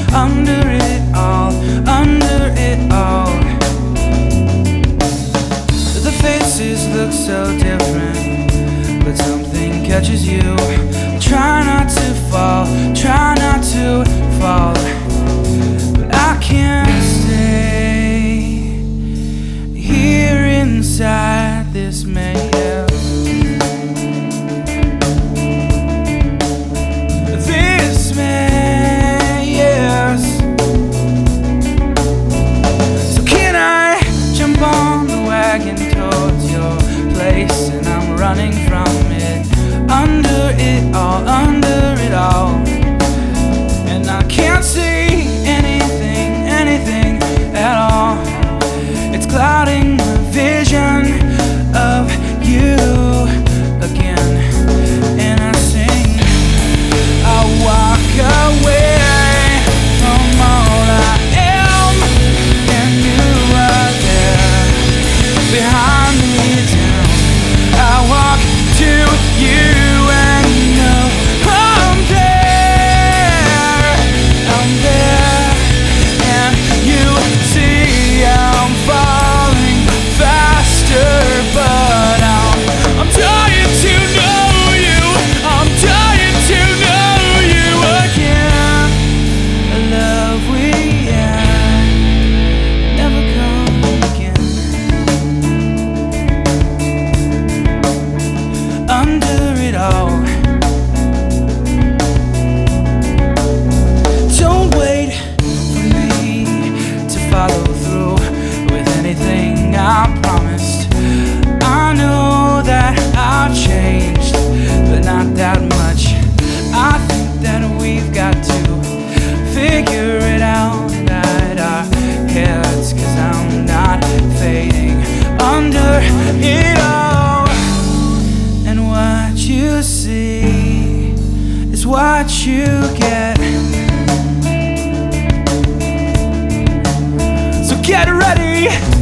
under it all, under it all. The faces look so different, but something catches you. Try not to fall, try not to fall, but I can't stay here inside this mayhem. This maze. So can I jump on the wagon towards your place? And I'm running from it, under it all, under it all. And I can't see anything, anything at all. It's clouding my vision of you again. And I sing, I walk away from all I am, and you are there behind me down. I walk to you and you know I'm there, and you see I'm falling faster, but I'm dying to know you, I'm dying to know you again. A love we had never come again. Under it all. Don't wait for me to follow through with anything I promised. I know that I've changed, but not that much. I think that we've got to figure it out at our heads, 'cause I'm not fading under it all. And what you see is what you get. So get ready.